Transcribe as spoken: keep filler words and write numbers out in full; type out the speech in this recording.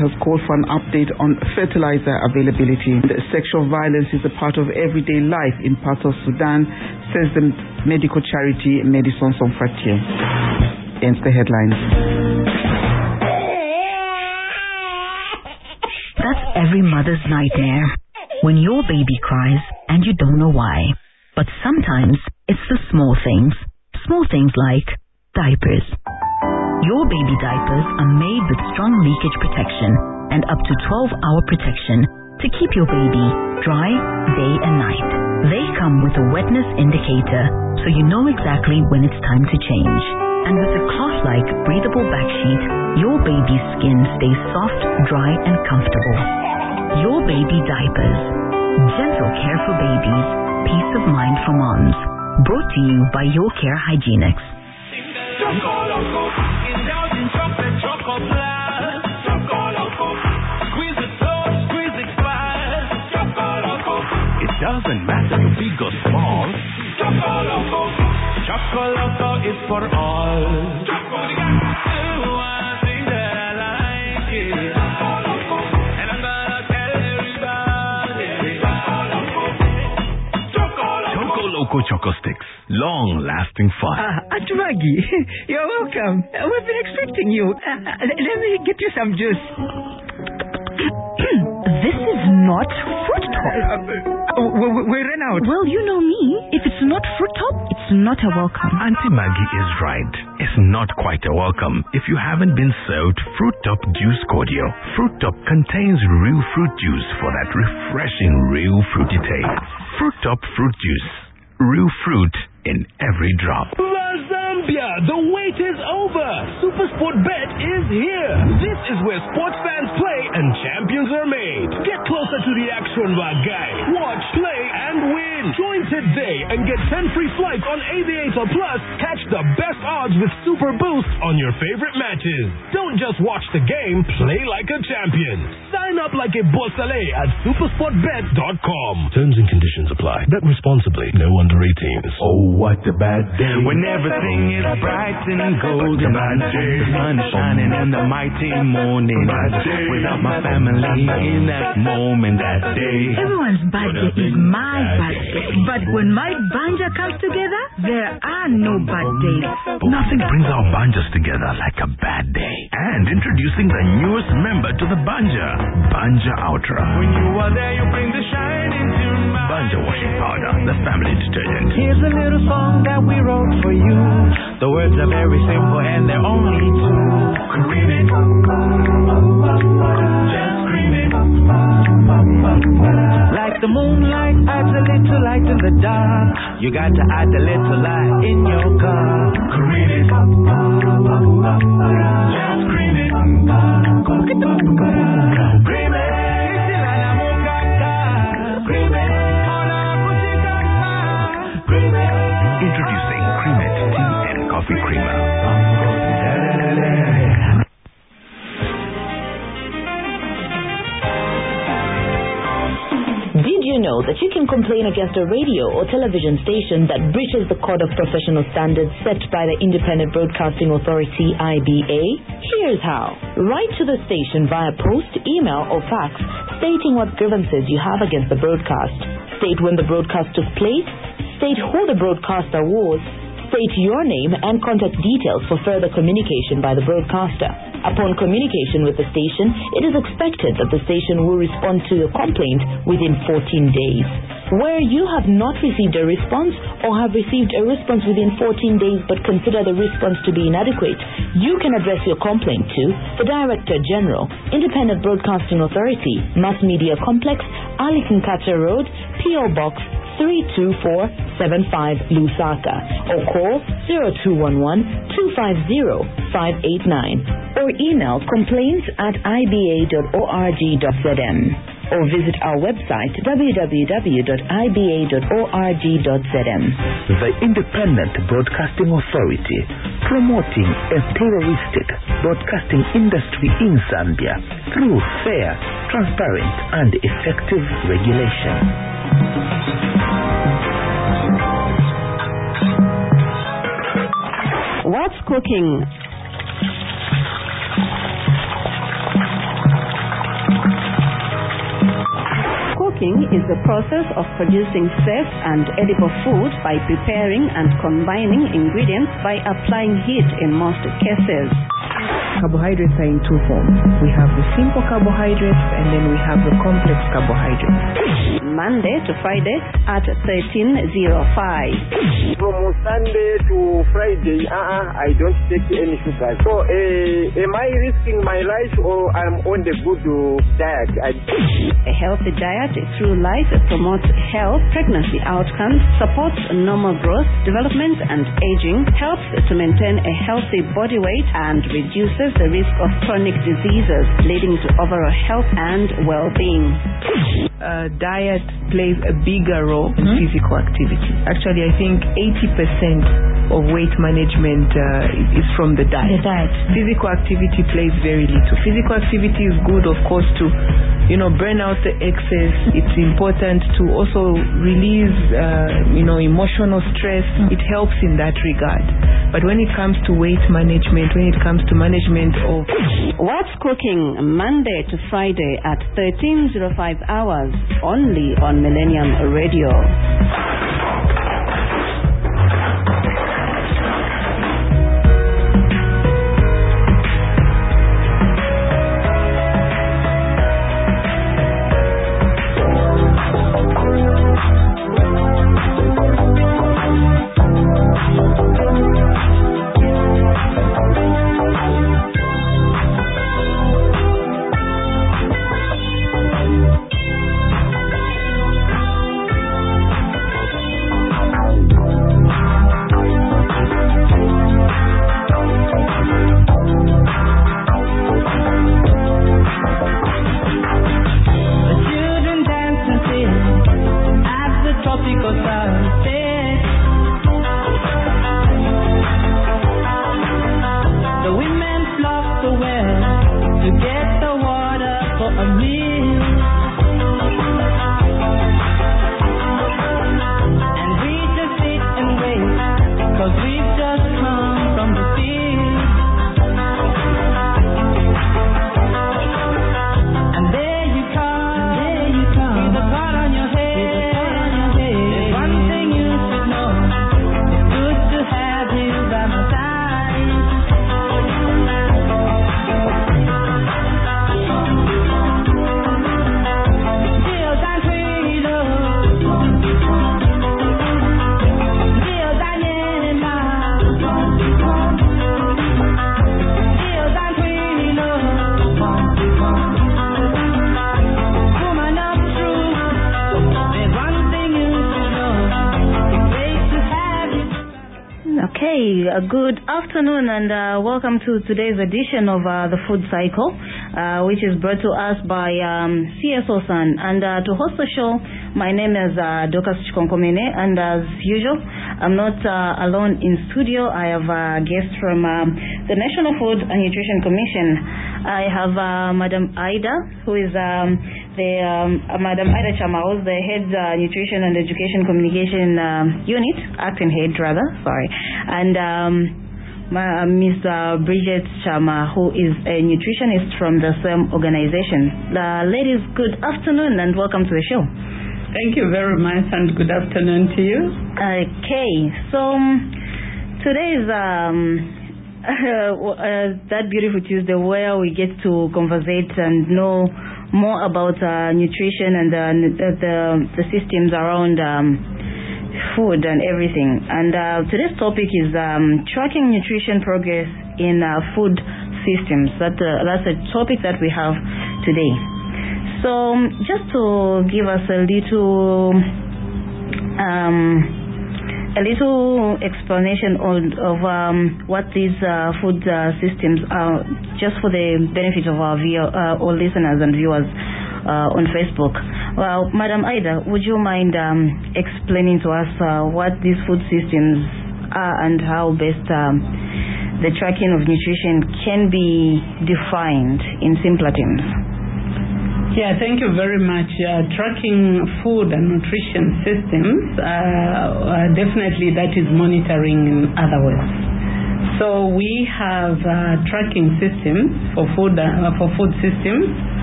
has called for an update on fertilizer availability. Sexual violence is a part of everyday life in parts of Sudan, says the medical charity Médecins Sans Frontières. Ends the headlines. That's every mother's nightmare. When your baby cries and you don't know why. But sometimes it's the small things. Small things like diapers. Your baby diapers are made with strong leakage protection and up to twelve hour protection to keep your baby dry day and night. They come with a wetness indicator so you know exactly when it's time to change. And with a cloth-like breathable backsheet, your baby's skin stays soft, dry, and comfortable. Your baby diapers. Gentle care for babies. Peace of mind for moms. Brought to you by Your Care Hygienics. Choco Loco, indulge in chocolate, Choco Plus. Choco Loco, squeeze it slow, squeeze it fast. Choco Loco, it doesn't matter if big or small. Choco Loco, Choco Loco is for all. Choco Loco, one thing that I like is Choco Loco, and I'm gonna tell everybody. Choco Loco, Choco Loco, Choco Loco Choco Sticks. Long-lasting fun. Ah, Aunt Maggie, you're welcome. Uh, we've been expecting you. Uh, uh, let me get you some juice. This is not Fruit Top. Uh, uh, we, we ran out. Well, you know me. If it's not Fruit Top, it's not a welcome. Auntie Maggie is right. It's not quite a welcome if you haven't been served Fruit Top Juice Cordial. Fruit Top contains real fruit juice for that refreshing, real fruity taste. Fruit Top Fruit Juice. Real fruit in every drop. Zambia, the wait is over. SuperSport Bet is here. This is where sports fans play and champions are made. Get closer to the action, my guy. Watch, play, and win. Join today and get ten free flights on Aviator Plus. Catch the best odds with Super Boost on your favorite matches. Don't just watch the game, play like a champion. Sign up like a Bossale at supersport bet dot com. Terms and conditions apply. Bet responsibly. No under eighteens. Oh, what a bad day. When everything is bright and golden, the sun is shining in the mighty morning. Without my family in that moment, that day. Everyone's birthday is my birthday. But when my banja comes together, there are no bad days. Nothing brings our banjas together like a bad day. And introducing the newest member to the banja, Banja Ultra. When you are there, you bring the shine into my Banja washing powder, the family detergent. Here's a little song that we wrote for you. The words are very simple and they're only two. Cream it. Just cream it. Like the moonlight adds a little light in the dark. You got to add a little light in your car. Cream it. Just cream it. Cream it. Introducing Cream It Tea and Coffee Creamer. Did you know that you can complain against a radio or television station that breaches the Code of Professional Standards set by the Independent Broadcasting Authority, I B A? Here's how. Write to the station via post, email, or fax stating what grievances you have against the broadcast. State when the broadcast took place. State who the broadcaster was. State your name and contact details for further communication by the broadcaster. Upon communication with the station, it is expected that the station will respond to your complaint within fourteen days. Where you have not received a response or have received a response within fourteen days but consider the response to be inadequate, you can address your complaint to the Director General, Independent Broadcasting Authority, Mass Media Complex, Ali Kinkata Road, P O Box three two four seven five Lusaka, or call zero two one one two five zero five eight nine, or email complaints at I B A dot org dot Z M, or visit our website w w w dot I B A dot org dot Z M. The Independent Broadcasting Authority, promoting a pluralistic broadcasting industry in Zambia through fair, transparent, and effective regulation. What's cooking? cooking is the process of producing safe and edible food by preparing and combining ingredients by applying heat in most cases. Carbohydrates are in two forms. We have the simple carbohydrates and then we have the complex carbohydrates. Monday to Friday at thirteen oh five. From Sunday to Friday, uh-uh, I don't take any sugar. So, uh, am I risking my life or I'm on the good uh, diet? I... A healthy diet through life promotes health, pregnancy outcomes, supports normal growth, development and aging, helps to maintain a healthy body weight and reduces the risk of chronic diseases, leading to overall health and well-being. Uh, diet plays a bigger role in mm-hmm. physical activity. Actually, I think eighty percent of weight management uh, is from the diet. The diet. Physical activity plays very little. Physical activity is good, of course, to you know burn out the excess. It's important to also release uh, you know emotional stress. Mm-hmm. It helps in that regard. But when it comes to weight management, when it comes to management of What's Cooking, Monday to Friday at thirteen oh five hours, only on Millennium Radio. Uh, good afternoon and uh, welcome to today's edition of uh, the Food Cycle, uh, which is brought to us by um, C S O S A N. And uh, to host the show, my name is uh, Dokas Chikonkomene, and as usual, I'm not uh, alone in studio. I have a guest from um, the National Food and Nutrition Commission. I have uh, Madam Ida, who is um, the um, uh, Madam Ida Chamaos, the head uh, Nutrition and Education Communication um, Unit, acting head rather, sorry, and um, my, uh, Miss Uh, Bridget Chama, who is a nutritionist from the same organization. Uh, ladies, good afternoon and welcome to the show. Thank you very much and good afternoon to you. Okay, so um, today is um, uh, uh, that beautiful Tuesday where we get to conversate and know more about uh, nutrition and uh, the, the the systems around um, food and everything. And uh, today's topic is um, tracking nutrition progress in uh, food systems. That uh, that's a topic that we have today. So um, just to give us a little um, a little explanation on, of um, what these uh, food uh, systems are, just for the benefit of our view, uh, our listeners and viewers uh, on Facebook. Well, Madam Ida, would you mind um, explaining to us uh, what these food systems are and how best um, the tracking of nutrition can be defined in simpler terms? Yeah, thank you very much. Uh, tracking food and nutrition systems, uh, uh, definitely that is monitoring in other ways. So we have uh, tracking systems for food uh, for food systems.